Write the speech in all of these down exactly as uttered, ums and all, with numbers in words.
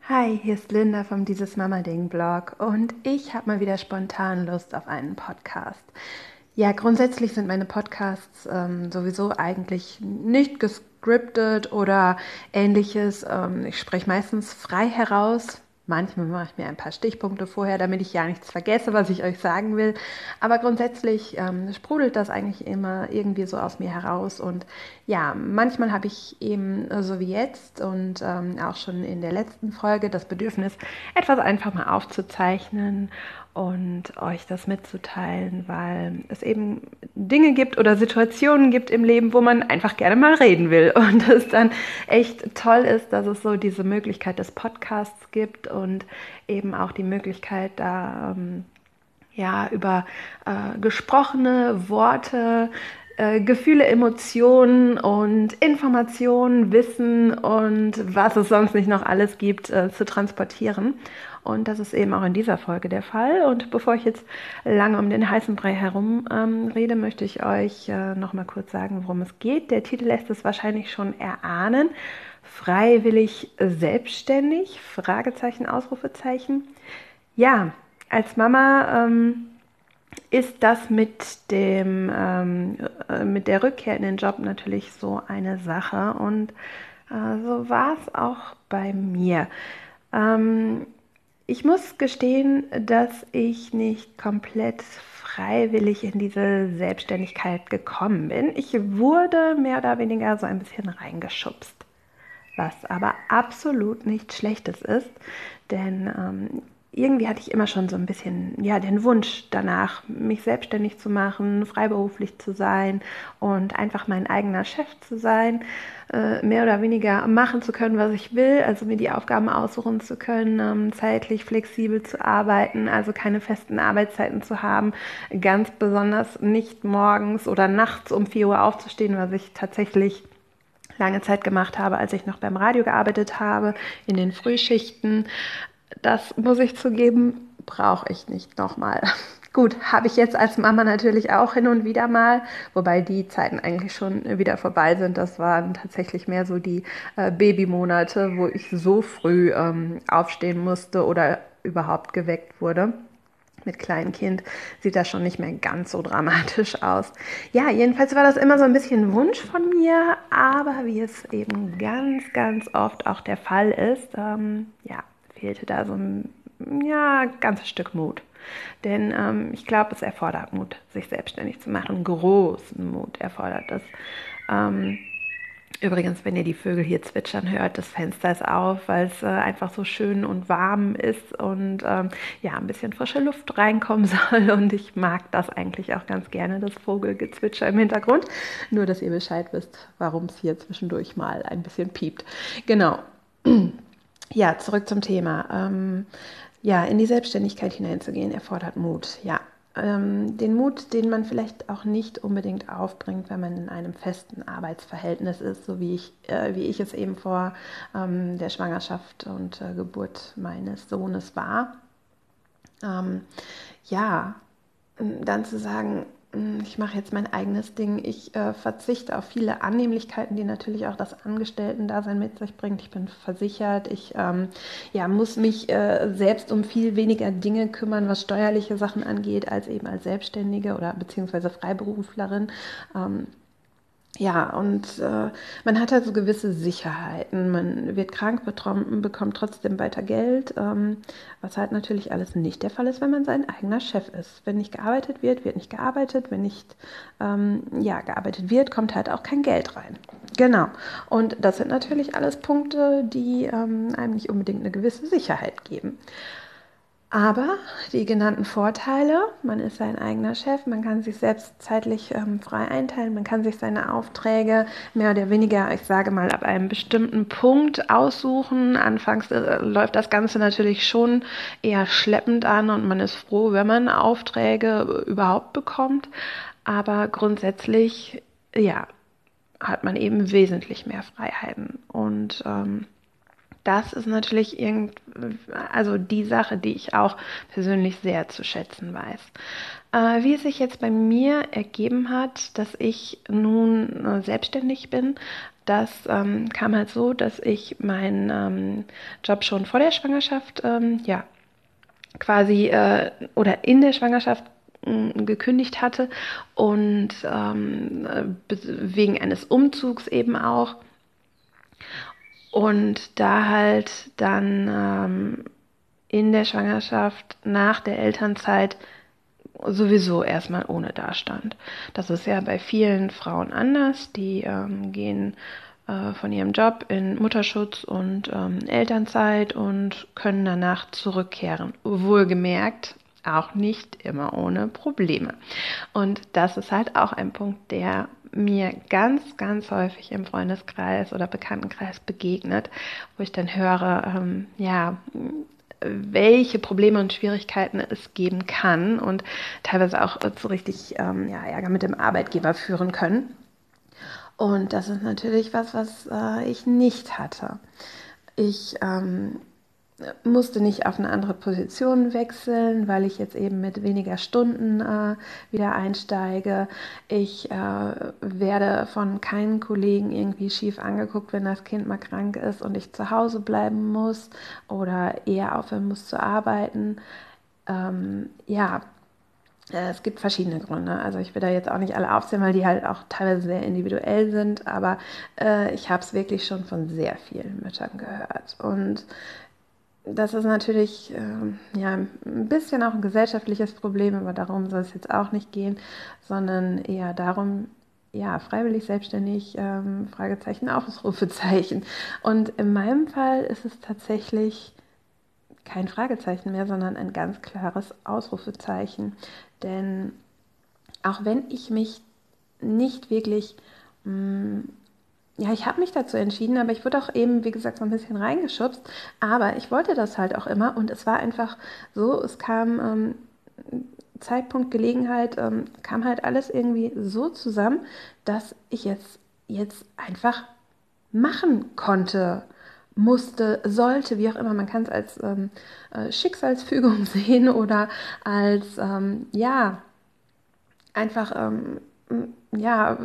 Hi, hier ist Linda vom Dieses Mama Ding Blog und ich habe mal wieder spontan Lust auf einen Podcast. Ja, grundsätzlich sind meine Podcasts ähm, sowieso eigentlich nicht gescriptet oder ähnliches. Ähm, ich spreche meistens frei heraus. Manchmal mache ich mir ein paar Stichpunkte vorher, damit ich ja nichts vergesse, was ich euch sagen will. Aber grundsätzlich ähm, sprudelt das eigentlich immer irgendwie so aus mir heraus. Und ja, manchmal habe ich eben, äh, so wie jetzt und ähm, auch schon in der letzten Folge, das Bedürfnis, etwas einfach mal aufzuzeichnen und euch das mitzuteilen, weil es eben Dinge gibt oder Situationen gibt im Leben, wo man einfach gerne mal reden will und es dann echt toll ist, dass es so diese Möglichkeit des Podcasts gibt und eben auch die Möglichkeit, da ähm, ja über äh, gesprochene Worte, äh, Gefühle, Emotionen und Informationen, Wissen und was es sonst nicht noch alles gibt, äh, zu transportieren. Und das ist eben auch in dieser Folge der Fall. Und bevor ich jetzt lange um den heißen Brei herum ähm, rede, möchte ich euch äh, noch mal kurz sagen, worum es geht. Der Titel lässt es wahrscheinlich schon erahnen. Freiwillig selbstständig? Fragezeichen, Ausrufezeichen. Ja, als Mama ähm, ist das mit dem ähm, äh, mit der Rückkehr in den Job natürlich so eine Sache und äh, so war es auch bei mir. Ähm, ich muss gestehen, dass ich nicht komplett freiwillig in diese Selbstständigkeit gekommen bin. Ich wurde mehr oder weniger so ein bisschen reingeschubst, was aber absolut nichts Schlechtes ist, denn ähm, irgendwie hatte ich immer schon so ein bisschen ja, den Wunsch danach, mich selbstständig zu machen, freiberuflich zu sein und einfach mein eigener Chef zu sein, äh, mehr oder weniger machen zu können, was ich will, also mir die Aufgaben aussuchen zu können, ähm, zeitlich flexibel zu arbeiten, also keine festen Arbeitszeiten zu haben, ganz besonders nicht morgens oder nachts um vier Uhr aufzustehen, was ich tatsächlich lange Zeit gemacht habe, als ich noch beim Radio gearbeitet habe, in den Frühschichten. Das muss ich zugeben, brauche ich nicht nochmal. Gut, habe ich jetzt als Mama natürlich auch hin und wieder mal, wobei die Zeiten eigentlich schon wieder vorbei sind. Das waren tatsächlich mehr so die äh, Babymonate, wo ich so früh ähm, aufstehen musste oder überhaupt geweckt wurde. Mit Kleinkind sieht das schon nicht mehr ganz so dramatisch aus. Ja, jedenfalls war das immer so ein bisschen Wunsch von mir, aber wie es eben ganz, ganz oft auch der Fall ist, ähm, ja, fehlte da so ein ja, ganzes Stück Mut. Denn ähm, ich glaube, es erfordert Mut, sich selbstständig zu machen. Großen Mut erfordert es. Ähm, Übrigens, wenn ihr die Vögel hier zwitschern hört, das Fenster ist auf, weil es äh, einfach so schön und warm ist und ähm, ja, ein bisschen frische Luft reinkommen soll. Und ich mag das eigentlich auch ganz gerne, das Vogelgezwitscher im Hintergrund. Nur, dass ihr Bescheid wisst, warum es hier zwischendurch mal ein bisschen piept. Genau. Ja, zurück zum Thema. Ähm, ja, in die Selbstständigkeit hineinzugehen, erfordert Mut. Ja, ähm, den Mut, den man vielleicht auch nicht unbedingt aufbringt, wenn man in einem festen Arbeitsverhältnis ist, so wie ich, äh, wie ich es eben vor ähm, der Schwangerschaft und äh, Geburt meines Sohnes war. Ähm, ja, dann zu sagen, ich mache jetzt mein eigenes Ding, ich äh, verzichte auf viele Annehmlichkeiten, die natürlich auch das Angestellten-Dasein mit sich bringt. Ich bin versichert, ich ähm, ja, muss mich äh, selbst um viel weniger Dinge kümmern, was steuerliche Sachen angeht, als eben als Selbstständige oder beziehungsweise Freiberuflerin. Ähm, ja, und äh, man hat halt so gewisse Sicherheiten. Man wird krank, betroffen, bekommt trotzdem weiter Geld, ähm, was halt natürlich alles nicht der Fall ist, wenn man sein eigener Chef ist. Wenn nicht gearbeitet wird, wird nicht gearbeitet. Wenn nicht ähm, ja, gearbeitet wird, kommt halt auch kein Geld rein. Genau. Und das sind natürlich alles Punkte, die ähm, einem nicht unbedingt eine gewisse Sicherheit geben. Aber die genannten Vorteile, man ist sein eigener Chef, man kann sich selbst zeitlich ähm, frei einteilen, man kann sich seine Aufträge mehr oder weniger, ich sage mal, ab einem bestimmten Punkt aussuchen. Anfangs äh, läuft das Ganze natürlich schon eher schleppend an und man ist froh, wenn man Aufträge überhaupt bekommt. Aber grundsätzlich, ja, hat man eben wesentlich mehr Freiheiten und ähm, das ist natürlich irgend, also die Sache, die ich auch persönlich sehr zu schätzen weiß. Äh, wie es sich jetzt bei mir ergeben hat, dass ich nun äh, selbstständig bin, das ähm, kam halt so, dass ich meinen ähm, Job schon vor der Schwangerschaft, ähm, ja, quasi äh, oder in der Schwangerschaft mh, gekündigt hatte und ähm, wegen eines Umzugs eben auch. Und da halt dann ähm, in der Schwangerschaft nach der Elternzeit sowieso erstmal ohne dastand. Das ist ja bei vielen Frauen anders. Die ähm, gehen äh, von ihrem Job in Mutterschutz und ähm, Elternzeit und können danach zurückkehren. Wohlgemerkt, auch nicht immer ohne Probleme. Und das ist halt auch ein Punkt, der mir ganz, ganz häufig im Freundeskreis oder Bekanntenkreis begegnet, wo ich dann höre, ähm, ja, welche Probleme und Schwierigkeiten es geben kann und teilweise auch so richtig ähm, ja, Ärger mit dem Arbeitgeber führen können. Und das ist natürlich was, was äh, ich nicht hatte. Ich ähm, musste nicht auf eine andere Position wechseln, weil ich jetzt eben mit weniger Stunden äh, wieder einsteige. Ich äh, werde von keinen Kollegen irgendwie schief angeguckt, wenn das Kind mal krank ist und ich zu Hause bleiben muss oder eher aufhören muss zu arbeiten. Ähm, ja, äh, es gibt verschiedene Gründe. Also ich will da jetzt auch nicht alle aufzählen, weil die halt auch teilweise sehr individuell sind, aber äh, ich habe es wirklich schon von sehr vielen Müttern gehört. Und das ist natürlich äh, ja, ein bisschen auch ein gesellschaftliches Problem, aber darum soll es jetzt auch nicht gehen, sondern eher darum, ja, freiwillig selbstständig, ähm, Fragezeichen, Ausrufezeichen. Und in meinem Fall ist es tatsächlich kein Fragezeichen mehr, sondern ein ganz klares Ausrufezeichen. Denn auch wenn ich mich nicht wirklich mh, ja, ich habe mich dazu entschieden, aber ich wurde auch eben, wie gesagt, so ein bisschen reingeschubst. Aber ich wollte das halt auch immer und es war einfach so, es kam ähm, Zeitpunkt, Gelegenheit, ähm, kam halt alles irgendwie so zusammen, dass ich jetzt, jetzt einfach machen konnte, musste, sollte, wie auch immer. Man kann es als ähm, äh, Schicksalsfügung sehen oder als, ähm, ja, einfach, ähm, ja,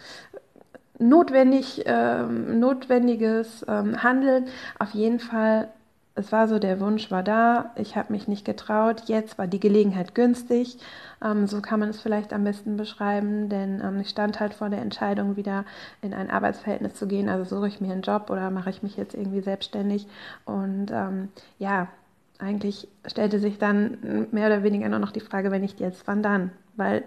notwendig, ähm, notwendiges ähm, Handeln. Auf jeden Fall, es war so, der Wunsch war da, ich habe mich nicht getraut, jetzt war die Gelegenheit günstig, ähm, so kann man es vielleicht am besten beschreiben, denn ähm, ich stand halt vor der Entscheidung, wieder in ein Arbeitsverhältnis zu gehen, also suche ich mir einen Job oder mache ich mich jetzt irgendwie selbstständig und ähm, ja, eigentlich stellte sich dann mehr oder weniger nur noch die Frage, wenn nicht jetzt, wann dann, weil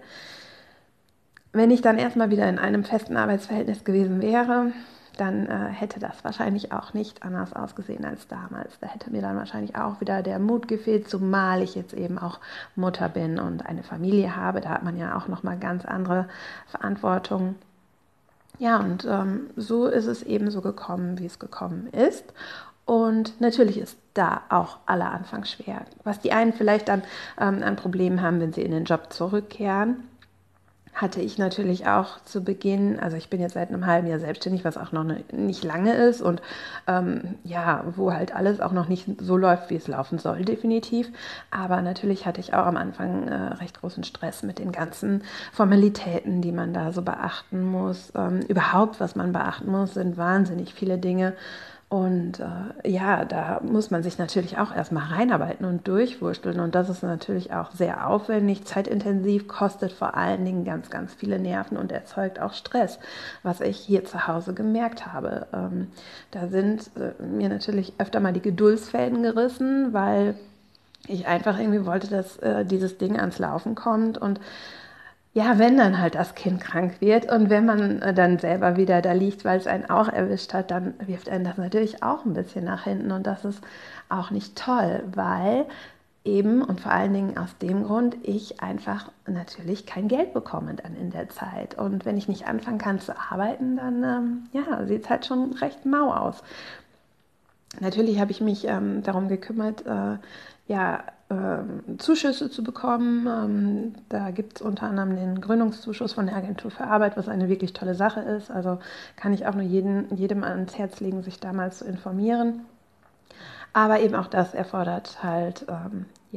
wenn ich dann erstmal wieder in einem festen Arbeitsverhältnis gewesen wäre, dann äh, hätte das wahrscheinlich auch nicht anders ausgesehen als damals. Da hätte mir dann wahrscheinlich auch wieder der Mut gefehlt, zumal ich jetzt eben auch Mutter bin und eine Familie habe. Da hat man ja auch nochmal ganz andere Verantwortung. Ja, und ähm, so ist es eben so gekommen, wie es gekommen ist. Und natürlich ist da auch aller Anfang schwer. Was die einen vielleicht dann ähm, an Problemen haben, wenn sie in den Job zurückkehren, hatte ich natürlich auch zu Beginn, also ich bin jetzt seit einem halben Jahr selbstständig, was auch noch ne, nicht lange ist und ähm, ja, wo halt alles auch noch nicht so läuft, wie es laufen soll, definitiv. Aber natürlich hatte ich auch am Anfang äh, recht großen Stress mit den ganzen Formalitäten, die man da so beachten muss. Ähm, überhaupt, was man beachten muss, sind wahnsinnig viele Dinge. Und äh, ja, da muss man sich natürlich auch erstmal reinarbeiten und durchwursteln. Und das ist natürlich auch sehr aufwendig, zeitintensiv, kostet vor allen Dingen ganz, ganz viele Nerven und erzeugt auch Stress, was ich hier zu Hause gemerkt habe. Ähm, da sind äh, mir natürlich öfter mal die Geduldsfäden gerissen, weil ich einfach irgendwie wollte, dass äh, dieses Ding ans Laufen kommt und ja, wenn dann halt das Kind krank wird und wenn man äh, dann selber wieder da liegt, weil es einen auch erwischt hat, dann wirft einen das natürlich auch ein bisschen nach hinten und das ist auch nicht toll, weil eben und vor allen Dingen aus dem Grund ich einfach natürlich kein Geld bekomme dann in der Zeit und wenn ich nicht anfangen kann zu arbeiten, dann ähm, ja, sieht es halt schon recht mau aus. Natürlich habe ich mich ähm, darum gekümmert, äh, ja, ähm, Zuschüsse zu bekommen. Ähm, da gibt es unter anderem den Gründungszuschuss von der Agentur für Arbeit, was eine wirklich tolle Sache ist. Also kann ich auch nur jeden, jedem ans Herz legen, sich da mal zu informieren. Aber eben auch das erfordert halt ähm, ja,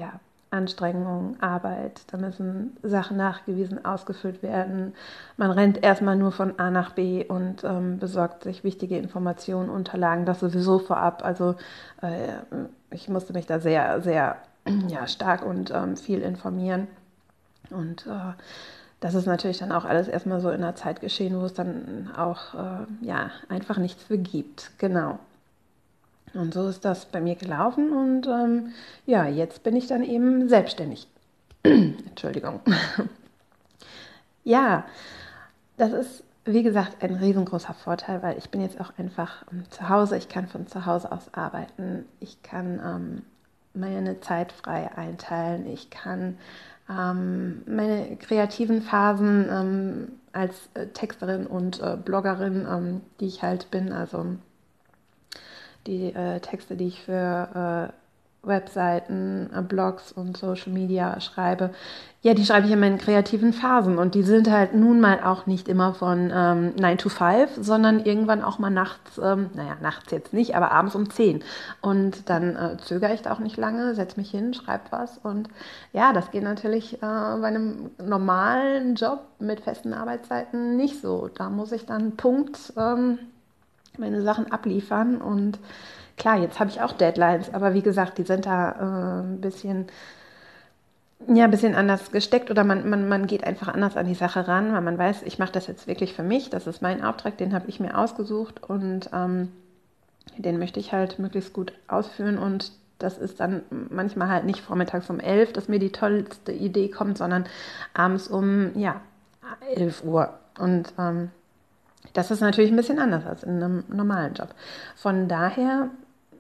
Anstrengung, Arbeit, da müssen Sachen nachgewiesen, ausgefüllt werden. Man rennt erstmal nur von A nach B und ähm, besorgt sich wichtige Informationen, Unterlagen, das sowieso vorab. Also äh, ich musste mich da sehr, sehr ja, stark und ähm, viel informieren. Und äh, das ist natürlich dann auch alles erstmal so in einer Zeit geschehen, wo es dann auch äh, ja, einfach nichts für gibt. Genau. Und so ist das bei mir gelaufen und ähm, ja, jetzt bin ich dann eben selbstständig. Entschuldigung. Ja, das ist, wie gesagt, ein riesengroßer Vorteil, weil ich bin jetzt auch einfach ähm, zu Hause. Ich kann von zu Hause aus arbeiten. Ich kann ähm, meine Zeit frei einteilen. Ich kann ähm, meine kreativen Phasen ähm, als äh, Texterin und äh, Bloggerin, ähm, die ich halt bin, also die äh, Texte, die ich für äh, Webseiten, äh, Blogs und Social Media schreibe, ja, die schreibe ich in meinen kreativen Phasen und die sind halt nun mal auch nicht immer von ähm, nine to five, sondern irgendwann auch mal nachts, ähm, naja, nachts jetzt nicht, aber abends um zehn. Und dann äh, zögere ich da auch nicht lange, setze mich hin, schreibe was und ja, das geht natürlich äh, bei einem normalen Job mit festen Arbeitszeiten nicht so. Da muss ich dann Punkt ähm, meine Sachen abliefern und klar, jetzt habe ich auch Deadlines, aber wie gesagt, die sind da äh, ein bisschen, ja, ein bisschen anders gesteckt oder man, man, man geht einfach anders an die Sache ran, weil man weiß, ich mache das jetzt wirklich für mich, das ist mein Auftrag, den habe ich mir ausgesucht und ähm, den möchte ich halt möglichst gut ausführen und das ist dann manchmal halt nicht vormittags um elf, dass mir die tollste Idee kommt, sondern abends um, ja, elf Uhr und ähm, das ist natürlich ein bisschen anders als in einem normalen Job. Von daher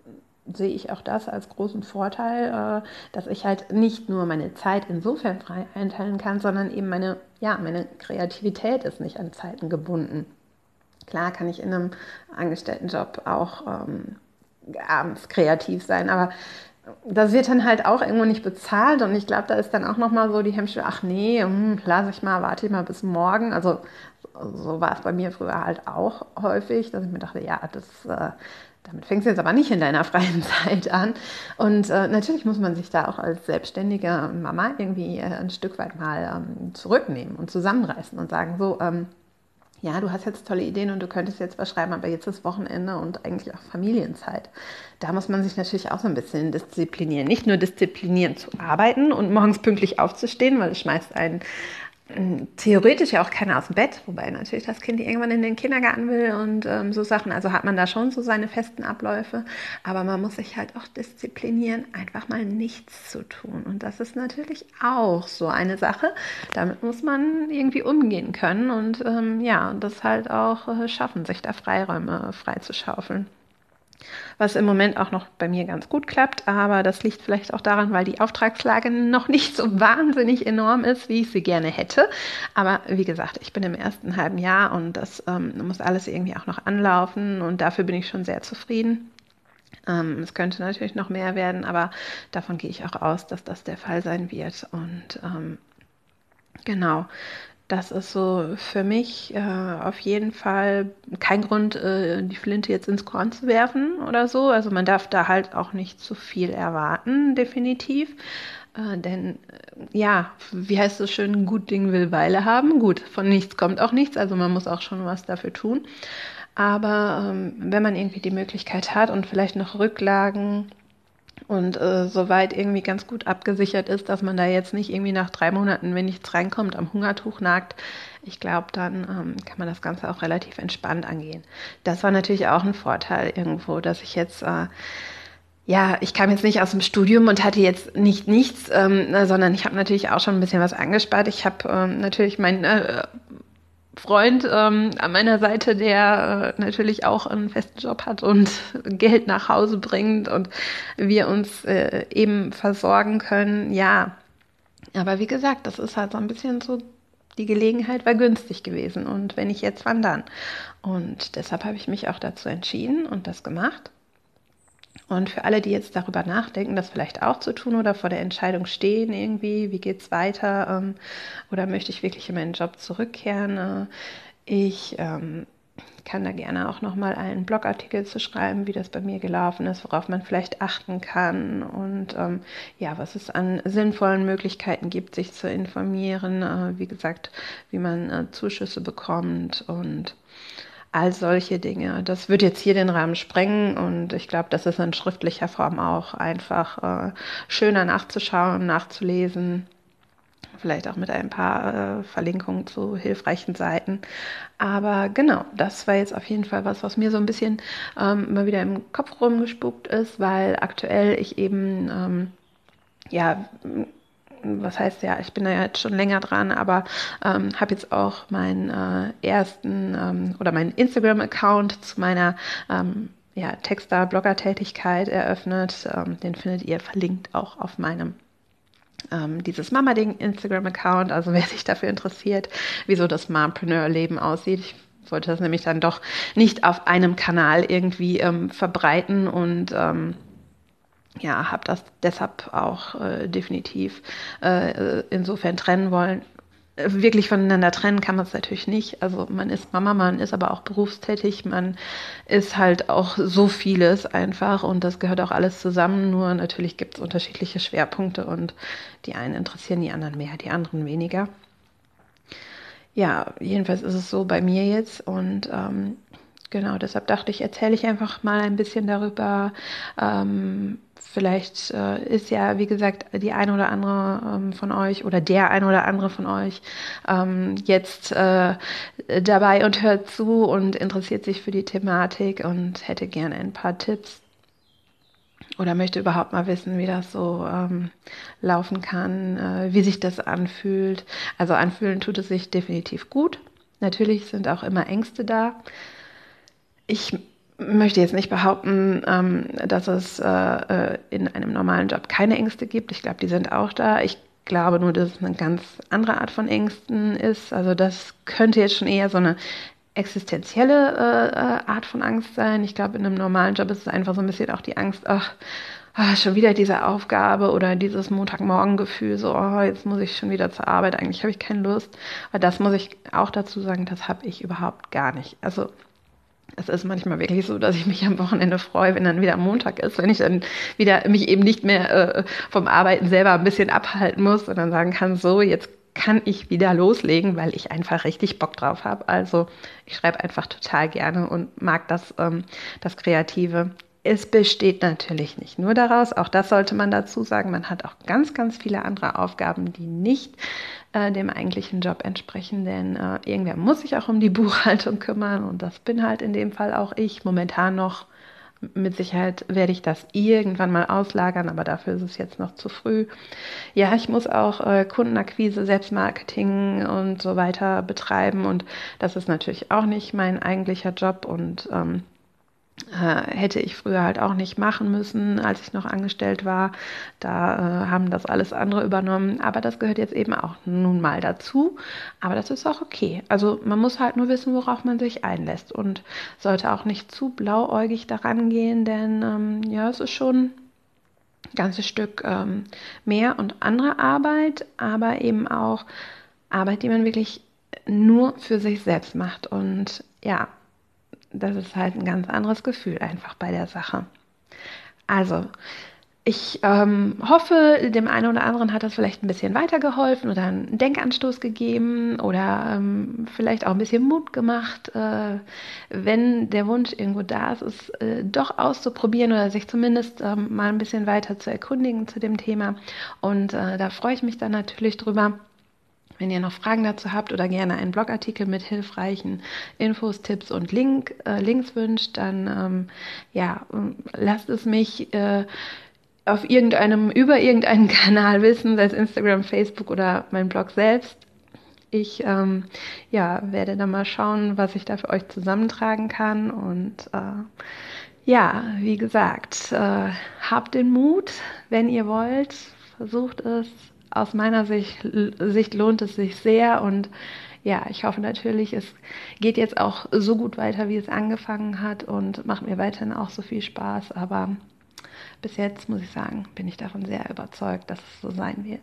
sehe ich auch das als großen Vorteil, äh, dass ich halt nicht nur meine Zeit insofern frei einteilen kann, sondern eben meine, ja, meine Kreativität ist nicht an Zeiten gebunden. Klar kann ich in einem Angestelltenjob auch ähm, abends kreativ sein, aber das wird dann halt auch irgendwo nicht bezahlt und ich glaube, da ist dann auch nochmal so die Hemmschwelle, ach nee, hm, lass ich mal, warte ich mal bis morgen. Also so war es bei mir früher halt auch häufig, dass ich mir dachte, ja, das, äh, damit fängst du jetzt aber nicht in deiner freien Zeit an. Und äh, natürlich muss man sich da auch als selbstständige Mama irgendwie äh, ein Stück weit mal ähm, zurücknehmen und zusammenreißen und sagen, so, ähm, ja, du hast jetzt tolle Ideen und du könntest jetzt was schreiben, aber jetzt ist Wochenende und eigentlich auch Familienzeit. Da muss man sich natürlich auch so ein bisschen disziplinieren. Nicht nur disziplinieren zu arbeiten und morgens pünktlich aufzustehen, weil es schmeißt einen theoretisch ja auch keiner aus dem Bett, wobei natürlich das Kind irgendwann in den Kindergarten will und ähm, so Sachen. Also hat man da schon so seine festen Abläufe, aber man muss sich halt auch disziplinieren, einfach mal nichts zu tun. Und das ist natürlich auch so eine Sache. Damit muss man irgendwie umgehen können und ähm, ja, das halt auch äh, schaffen, sich da Freiräume freizuschaufeln. Was im Moment auch noch bei mir ganz gut klappt, aber das liegt vielleicht auch daran, weil die Auftragslage noch nicht so wahnsinnig enorm ist, wie ich sie gerne hätte. Aber wie gesagt, ich bin im ersten halben Jahr und das ähm, muss alles irgendwie auch noch anlaufen und dafür bin ich schon sehr zufrieden. Ähm, es könnte natürlich noch mehr werden, aber davon gehe ich auch aus, dass das der Fall sein wird. Und ähm, genau. Das ist so für mich äh, auf jeden Fall kein Grund, äh, die Flinte jetzt ins Korn zu werfen oder so. Also man darf da halt auch nicht zu viel erwarten, definitiv. Äh, denn äh, ja, wie heißt es schön, gut Ding will Weile haben. Gut, von nichts kommt auch nichts, also man muss auch schon was dafür tun. Aber ähm, wenn man irgendwie die Möglichkeit hat und vielleicht noch Rücklagen und äh, soweit irgendwie ganz gut abgesichert ist, dass man da jetzt nicht irgendwie nach drei Monaten, wenn nichts reinkommt, am Hungertuch nagt. Ich glaube, dann ähm, kann man das Ganze auch relativ entspannt angehen. Das war natürlich auch ein Vorteil irgendwo, dass ich jetzt, äh, ja, ich kam jetzt nicht aus dem Studium und hatte jetzt nicht nichts, ähm, sondern ich habe natürlich auch schon ein bisschen was angespart. Ich habe ähm, natürlich mein äh, Freund ähm, an meiner Seite, der äh, natürlich auch einen festen Job hat und Geld nach Hause bringt und wir uns äh, eben versorgen können. Ja, aber wie gesagt, das ist halt so ein bisschen so, die Gelegenheit war günstig gewesen und wenn nicht jetzt, wann dann? Und deshalb habe ich mich auch dazu entschieden und das gemacht. Und für alle, die jetzt darüber nachdenken, das vielleicht auch zu tun oder vor der Entscheidung stehen irgendwie, wie geht's weiter ähm, oder möchte ich wirklich in meinen Job zurückkehren? Äh, ich ähm, Ich kann da gerne auch nochmal einen Blogartikel zu schreiben, wie das bei mir gelaufen ist, worauf man vielleicht achten kann und ähm, ja, was es an sinnvollen Möglichkeiten gibt, sich zu informieren. Äh, wie gesagt, wie man äh, Zuschüsse bekommt und all solche Dinge. Das wird jetzt hier den Rahmen sprengen und ich glaube, das ist in schriftlicher Form auch einfach äh, schöner nachzuschauen, nachzulesen. Vielleicht auch mit ein paar äh, Verlinkungen zu hilfreichen Seiten. Aber genau, das war jetzt auf jeden Fall was, was mir so ein bisschen ähm, immer wieder im Kopf rumgespukt ist, weil aktuell ich eben, ähm, ja, was heißt ja, ich bin da ja jetzt schon länger dran, aber ähm, habe jetzt auch meinen äh, ersten ähm, oder meinen Instagram-Account zu meiner ähm, ja, Texter-Blogger-Tätigkeit eröffnet. Ähm, den findet ihr verlinkt auch auf meinem ähm, dieses Mama-Ding Instagram-Account, also wer sich dafür interessiert, wie so das Mompreneur-Leben aussieht. Ich wollte das nämlich dann doch nicht auf einem Kanal irgendwie ähm, verbreiten und ähm, ja, habe das deshalb auch äh, definitiv äh, insofern trennen wollen. Wirklich voneinander trennen kann man es natürlich nicht. Also man ist Mama, man ist aber auch berufstätig, man ist halt auch so vieles einfach und das gehört auch alles zusammen. Nur natürlich gibt es unterschiedliche Schwerpunkte und die einen interessieren die anderen mehr, die anderen weniger. Ja, jedenfalls ist es so bei mir jetzt und ähm, genau, deshalb dachte ich, erzähle ich einfach mal ein bisschen darüber. Ähm, vielleicht äh, ist ja, wie gesagt, die eine oder andere ähm, von euch oder der eine oder andere von euch ähm, jetzt äh, dabei und hört zu und interessiert sich für die Thematik und hätte gerne ein paar Tipps oder möchte überhaupt mal wissen, wie das so ähm, laufen kann, äh, wie sich das anfühlt. Also anfühlen tut es sich definitiv gut. Natürlich sind auch immer Ängste da. Ich möchte jetzt nicht behaupten, ähm, dass es äh, äh, in einem normalen Job keine Ängste gibt. Ich glaube, die sind auch da. Ich glaube nur, dass es eine ganz andere Art von Ängsten ist. Also das könnte jetzt schon eher so eine existenzielle äh, Art von Angst sein. Ich glaube, in einem normalen Job ist es einfach so ein bisschen auch die Angst, ach, ah, schon wieder diese Aufgabe oder dieses Montagmorgen-Gefühl, so, oh, jetzt muss ich schon wieder zur Arbeit, eigentlich habe ich keine Lust. Aber das muss ich auch dazu sagen, das habe ich überhaupt gar nicht. Also es ist manchmal wirklich so, dass ich mich am Wochenende freue, wenn dann wieder Montag ist, wenn ich dann wieder mich eben nicht mehr äh, vom Arbeiten selber ein bisschen abhalten muss und dann sagen kann, so, jetzt kann ich wieder loslegen, weil ich einfach richtig Bock drauf habe. Also ich schreibe einfach total gerne und mag das, ähm, das Kreative. Es besteht natürlich nicht nur daraus, auch das sollte man dazu sagen, man hat auch ganz, ganz viele andere Aufgaben, die nicht äh, dem eigentlichen Job entsprechen, denn äh, irgendwer muss sich auch um die Buchhaltung kümmern und das bin halt in dem Fall auch ich, momentan noch. Mit Sicherheit werde ich das irgendwann mal auslagern, aber dafür ist es jetzt noch zu früh. Ja, ich muss auch äh, Kundenakquise, Selbstmarketing und so weiter betreiben und das ist natürlich auch nicht mein eigentlicher Job und ähm, äh, hätte ich früher halt auch nicht machen müssen, als ich noch angestellt war. Da äh, haben das alles andere übernommen, aber das gehört jetzt eben auch nun mal dazu. Aber das ist auch okay. Also man muss halt nur wissen, worauf man sich einlässt und sollte auch nicht zu blauäugig daran gehen, denn ähm, ja, es ist schon ein ganzes Stück ähm, mehr und andere Arbeit, aber eben auch Arbeit, die man wirklich nur für sich selbst macht. Und ja, das ist halt ein ganz anderes Gefühl einfach bei der Sache. Also, ich ähm, hoffe, dem einen oder anderen hat das vielleicht ein bisschen weitergeholfen oder einen Denkanstoß gegeben oder ähm, vielleicht auch ein bisschen Mut gemacht, äh, wenn der Wunsch irgendwo da ist, es äh, doch auszuprobieren oder sich zumindest ähm, mal ein bisschen weiter zu erkundigen zu dem Thema. Und äh, da freue ich mich dann natürlich drüber. Wenn ihr noch Fragen dazu habt oder gerne einen Blogartikel mit hilfreichen Infos, Tipps und Link, äh, Links wünscht, dann ähm, ja, lasst es mich äh, auf irgendeinem, über irgendeinen Kanal wissen, sei es Instagram, Facebook oder mein Blog selbst. Ich ähm, ja, werde dann mal schauen, was ich da für euch zusammentragen kann. Und äh, ja, wie gesagt, äh, habt den Mut, wenn ihr wollt, versucht es. Aus meiner Sicht, Sicht lohnt es sich sehr und ja, ich hoffe natürlich, es geht jetzt auch so gut weiter, wie es angefangen hat und macht mir weiterhin auch so viel Spaß. Aber bis jetzt, muss ich sagen, bin ich davon sehr überzeugt, dass es so sein wird.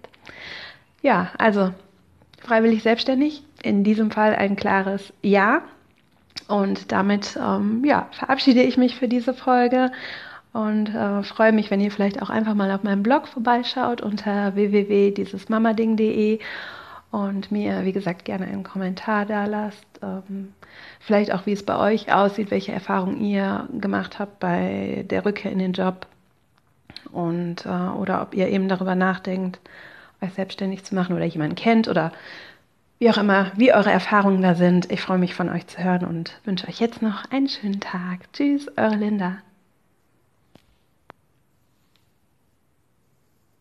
Ja, also freiwillig selbstständig, in diesem Fall ein klares Ja. Und damit ähm, ja, verabschiede ich mich für diese Folge und äh, freue mich, wenn ihr vielleicht auch einfach mal auf meinem Blog vorbeischaut unter w w w punkt dieses mama ding punkt de und mir, wie gesagt, gerne einen Kommentar da lasst. Ähm, vielleicht auch, wie es bei euch aussieht, welche Erfahrungen ihr gemacht habt bei der Rückkehr in den Job und äh, oder ob ihr eben darüber nachdenkt, euch selbstständig zu machen oder jemanden kennt oder wie auch immer, wie eure Erfahrungen da sind. Ich freue mich von euch zu hören und wünsche euch jetzt noch einen schönen Tag. Tschüss, eure Linda.